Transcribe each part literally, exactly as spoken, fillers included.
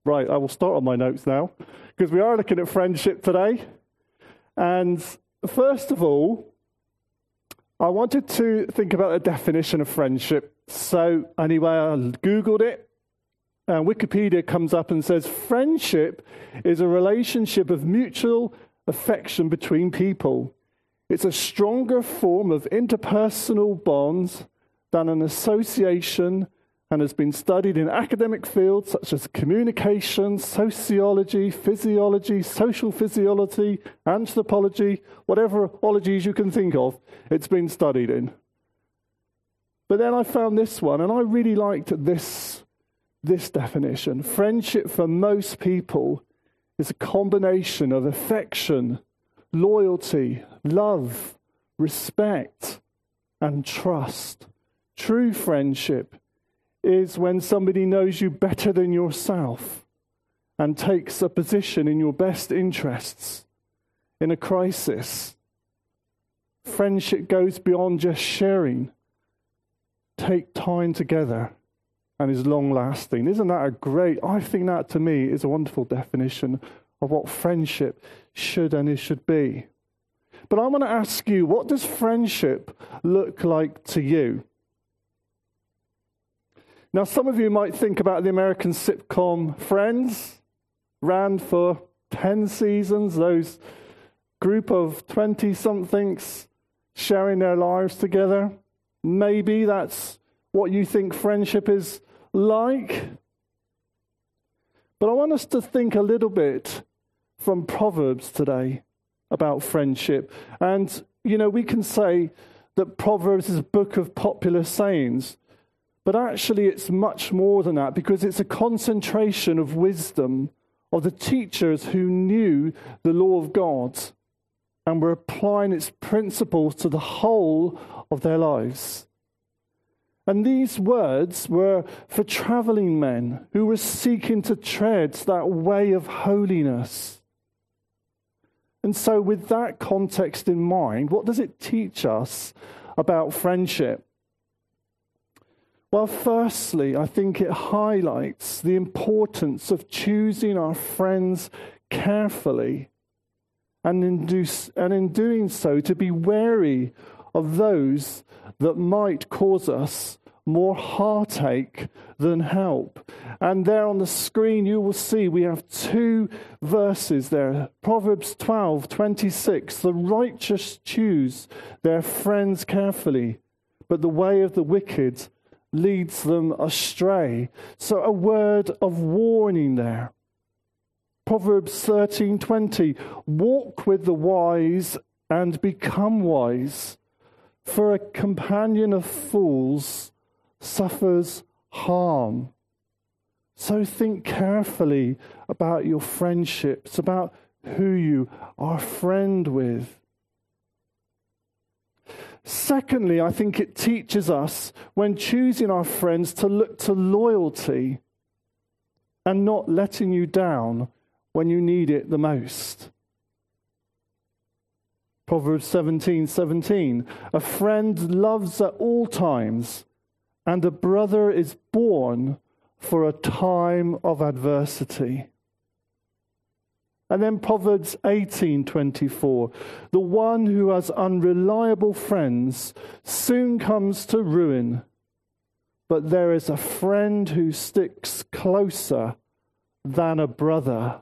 Right, I will start on my notes now, because we are looking at friendship today. And first of all, I wanted to think about a definition of friendship. So anyway, I Googled it, and Wikipedia comes up and says, friendship is a relationship of mutual affection between people. It's a stronger form of interpersonal bonds than an association, and has been studied in academic fields such as communication, sociology, physiology, social physiology, anthropology, whatever ologies you can think of, it's been studied in. But then I found this one, and I really liked this, this definition. Friendship for most people is a combination of affection, loyalty, love, respect, and trust. True friendship is when somebody knows you better than yourself and takes a position in your best interests in a crisis. Friendship goes beyond just sharing. Take time together and is long-lasting. Isn't that a great, I think that to me is a wonderful definition of what friendship should and it should be. But I want to ask you, what does friendship look like to you? Now, some of you might think about the American sitcom Friends, ran for ten seasons, those group of twenty-somethings sharing their lives together. Maybe that's what you think friendship is like. But I want us to think a little bit from Proverbs today about friendship. And, you know, we can say that Proverbs is a book of popular sayings. But actually, it's much more than that, because it's a concentration of wisdom of the teachers who knew the law of God and were applying its principles to the whole of their lives. And these words were for traveling men who were seeking to tread that way of holiness. And so with that context in mind, what does it teach us about friendship? Well, firstly, I think it highlights the importance of choosing our friends carefully, and in, do, and in doing so, to be wary of those that might cause us more heartache than help. And there on the screen, you will see we have two verses there. Proverbs twelve twenty-six, the righteous choose their friends carefully, but the way of the wicked leads them astray. So a word of warning there. Proverbs thirteen twenty, walk with the wise and become wise, for a companion of fools suffers harm. So think carefully about your friendships, about who you are friend with. Secondly, I think it teaches us, when choosing our friends, to look to loyalty and not letting you down when you need it the most. Proverbs seventeen seventeen, a friend loves at all times, and a brother is born for a time of adversity. And then Proverbs eighteen twenty-four, the one who has unreliable friends soon comes to ruin, but there is a friend who sticks closer than a brother.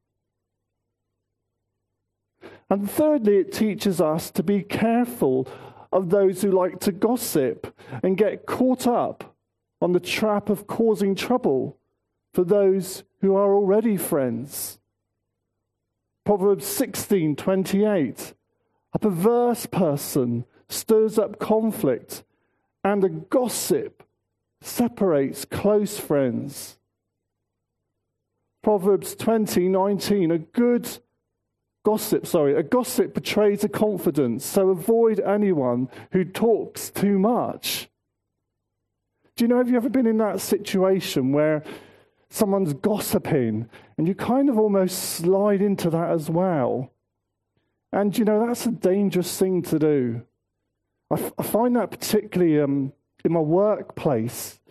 And thirdly, it teaches us to be careful of those who like to gossip and get caught up on the trap of causing trouble for those who are already friends. Proverbs sixteen twenty-eight, a perverse person stirs up conflict, and a gossip separates close friends. Proverbs twenty nineteen, a good gossip, sorry, a gossip betrays a confidence, so avoid anyone who talks too much. Do you know, have you ever been in that situation where someone's gossiping and you kind of almost slide into that as well? And, you know, that's a dangerous thing to do. I, f- I find that particularly um, in my workplace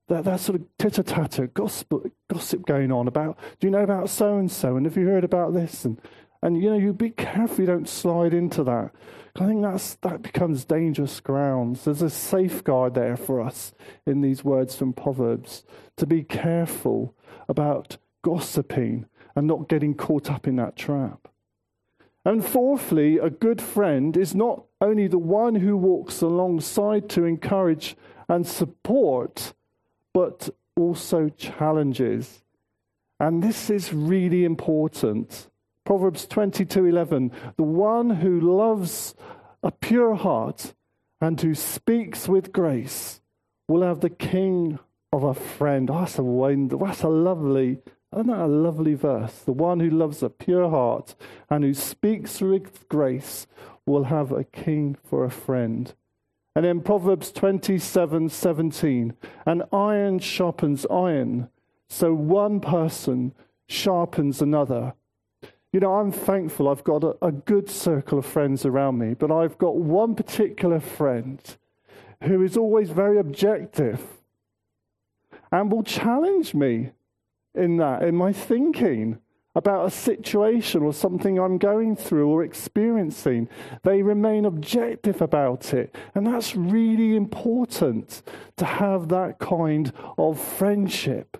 That, that sort of titter-tatter gossip, gossip going on about, do you know about so-and-so? And have you heard about this? And, and you know, you be careful you don't slide into that. I think that's that becomes dangerous grounds. There's a safeguard there for us in these words from Proverbs to be careful about gossiping and not getting caught up in that trap. And fourthly, a good friend is not only the one who walks alongside to encourage and support, but also challenges. And this is really important. Proverbs twenty-two eleven, the one who loves a pure heart and who speaks with grace will have the king of a friend. Oh, that's a wonder, that's a lovely, isn't that a lovely verse? The one who loves a pure heart and who speaks with grace will have a king for a friend. And in Proverbs twenty-seven seventeen, an iron sharpens iron, so one person sharpens another. You know, I'm thankful I've got a, a good circle of friends around me, but I've got one particular friend who is always very objective and will challenge me in that, in my thinking about a situation or something I'm going through or experiencing. They remain objective about it. And that's really important to have that kind of friendship.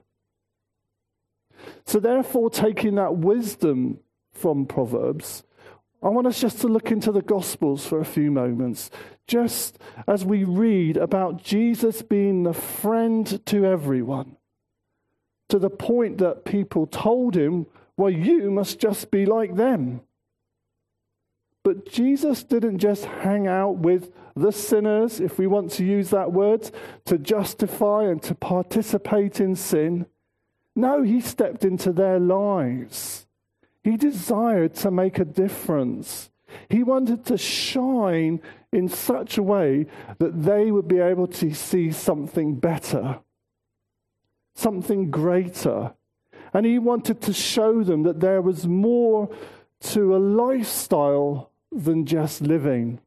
So therefore, taking that wisdom from Proverbs, I want us just to look into the Gospels for a few moments, just as we read about Jesus being the friend to everyone, to the point that people told him, well, you must just be like them. But Jesus didn't just hang out with the sinners, if we want to use that word, to justify and to participate in sin. No, he stepped into their lives. He desired to make a difference. He wanted to shine in such a way that they would be able to see something better, something greater. And he wanted to show them that there was more to a lifestyle than just living.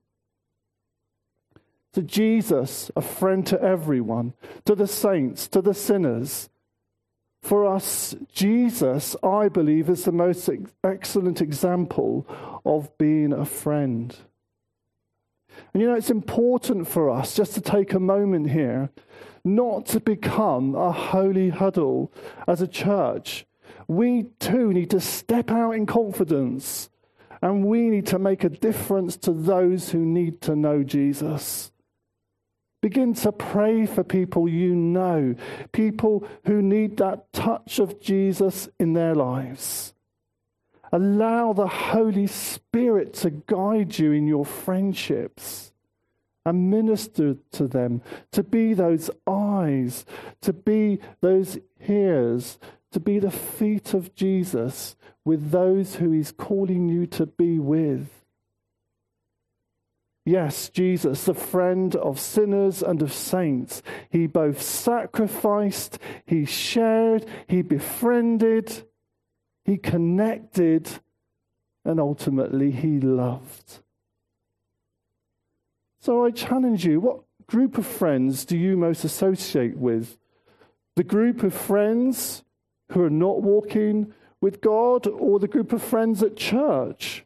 To Jesus, a friend to everyone, to the saints, to the sinners. For us, Jesus, I believe, is the most excellent example of being a friend. And you know, it's important for us just to take a moment here not to become a holy huddle as a church. We too need to step out in confidence, and we need to make a difference to those who need to know Jesus. Begin to pray for people you know, people who need that touch of Jesus in their lives. Allow the Holy Spirit to guide you in your friendships and minister to them, to be those eyes, to be those ears, to be the feet of Jesus with those who he's calling you to be with. Yes, Jesus, the friend of sinners and of saints. He both sacrificed, he shared, he befriended, he connected, and ultimately he loved. So I challenge you, what group of friends do you most associate with? The group of friends who are not walking with God, or the group of friends at church?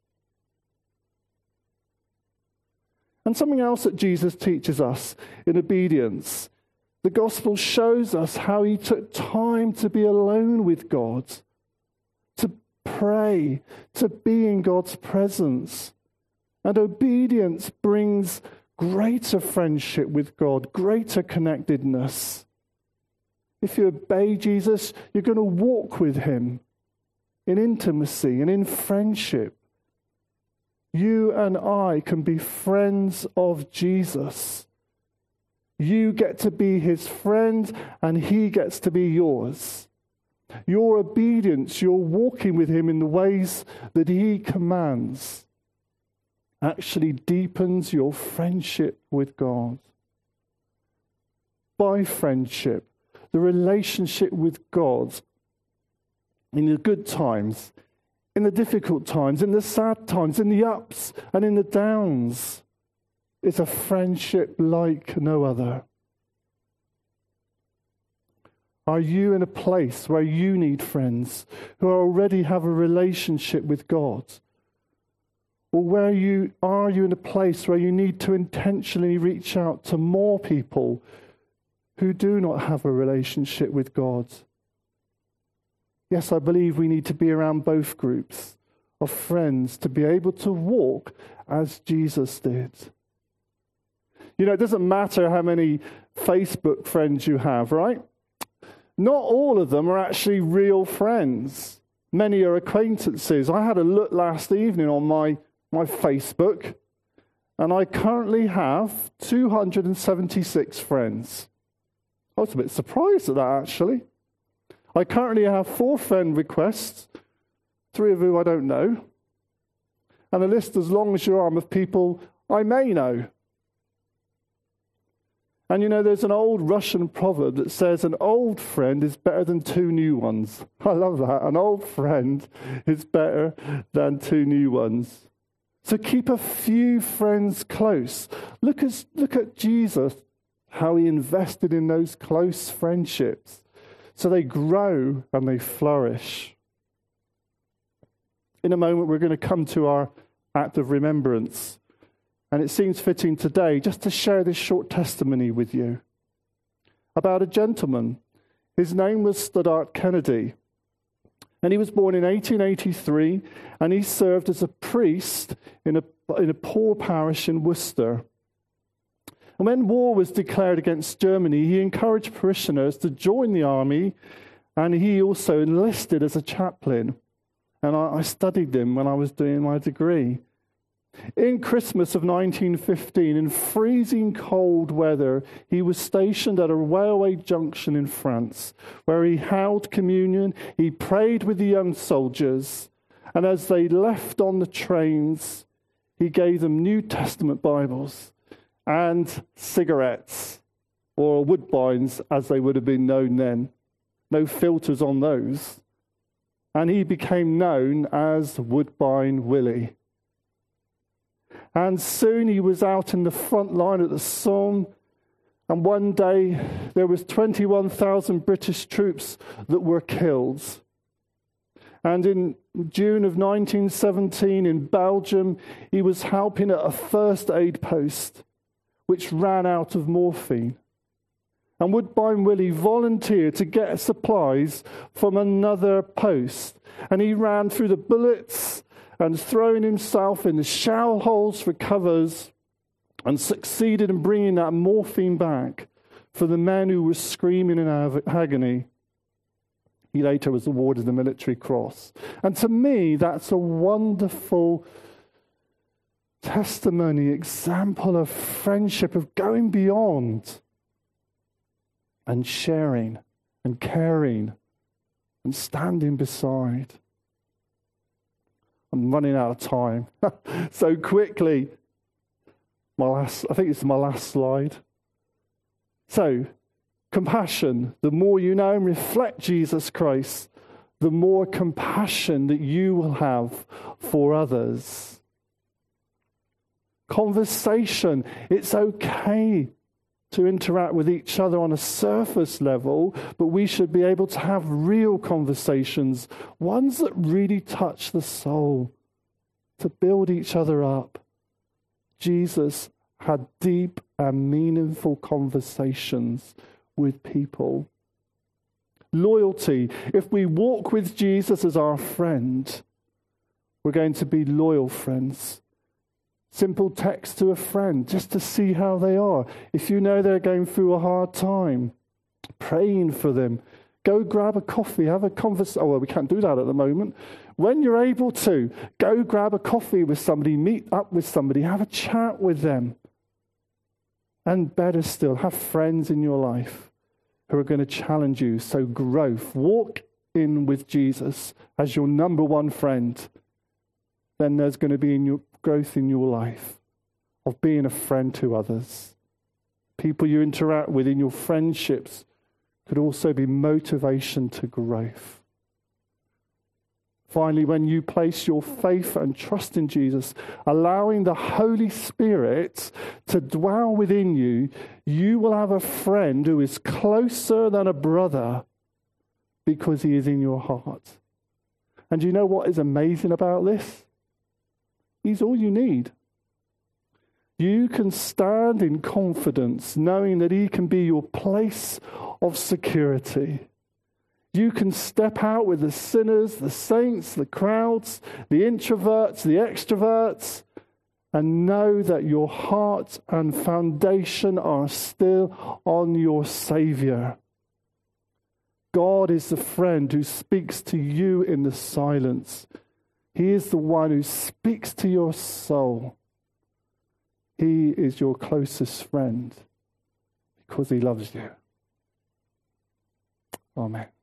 And something else that Jesus teaches us in obedience. The gospel shows us how he took time to be alone with God, to pray, to be in God's presence. And obedience brings greater friendship with God, greater connectedness. If you obey Jesus, you're going to walk with him in intimacy and in friendship. You and I can be friends of Jesus. You get to be his friend and he gets to be yours. Your obedience, your walking with him in the ways that he commands, actually deepens your friendship with God. By friendship, the relationship with God in the good times, in the difficult times, in the sad times, in the ups and in the downs, is a friendship like no other. Are you in a place where you need friends who already have a relationship with God? Or where you are you in a place where you need to intentionally reach out to more people who do not have a relationship with God? Yes, I believe we need to be around both groups of friends to be able to walk as Jesus did. You know, it doesn't matter how many Facebook friends you have, right? Not all of them are actually real friends. Many are acquaintances. I had a look last evening on my, my Facebook, and I currently have two hundred seventy-six friends. I was a bit surprised at that, actually. I currently have four friend requests, three of whom I don't know, and a list as long as your arm of people I may know. And you know, there's an old Russian proverb that says an old friend is better than two new ones. I love that. An old friend is better than two new ones. So keep a few friends close. Look at, look at Jesus, how he invested in those close friendships so they grow and they flourish. In a moment, we're going to come to our act of remembrance. And it seems fitting today just to share this short testimony with you about a gentleman. His name was Stoddart Kennedy. And he was born in eighteen eighty-three, and he served as a priest in a, in a poor parish in Worcester. And when war was declared against Germany, he encouraged parishioners to join the army, and he also enlisted as a chaplain. And I, I studied him when I was doing my degree. In Christmas of nineteen fifteen, in freezing cold weather, he was stationed at a railway junction in France, where he held communion, he prayed with the young soldiers, and as they left on the trains, he gave them New Testament Bibles and cigarettes, or Woodbines as they would have been known then. No filters on those. And he became known as Woodbine Willie. And soon he was out in the front line at the Somme, and one day there was twenty-one thousand British troops that were killed. And in June of nineteen seventeen in Belgium, he was helping at a first aid post, which ran out of morphine. And Woodbine Willie volunteered to get supplies from another post, and he ran through the bullets and throwing himself in the shell holes for covers, and succeeded in bringing that morphine back for the men who were screaming in agony. He later was awarded the Military Cross. And to me, that's a wonderful testimony, example of friendship, of going beyond and sharing and caring and standing beside. I'm running out of time so quickly. My last, I think it's my last slide. So, compassion. The more you know and reflect Jesus Christ, the more compassion that you will have for others. Conversation. It's okay to interact with each other on a surface level, but we should be able to have real conversations, ones that really touch the soul, to build each other up. Jesus had deep and meaningful conversations with people. Loyalty. If we walk with Jesus as our friend, we're going to be loyal friends. Simple text to a friend, just to see how they are. If you know they're going through a hard time, praying for them. Go grab a coffee, have a conversation. Oh, well, we can't do that at the moment. When you're able to, go grab a coffee with somebody, meet up with somebody, have a chat with them. And better still, have friends in your life who are going to challenge you. So growth. Walk in with Jesus as your number one friend. Then there's going to be in your growth in your life of being a friend to others. People you interact with in your friendships could also be motivation to growth. Finally, when you place your faith and trust in Jesus, allowing the Holy Spirit to dwell within you, you will have a friend who is closer than a brother, because he is in your heart. And you know what is amazing about this? He's all you need. You can stand in confidence knowing that he can be your place of security. You can step out with the sinners, the saints, the crowds, the introverts, the extroverts, and know that your heart and foundation are still on your Savior. God is the friend who speaks to you in the silence. He is the one who speaks to your soul. He is your closest friend because he loves you. Amen.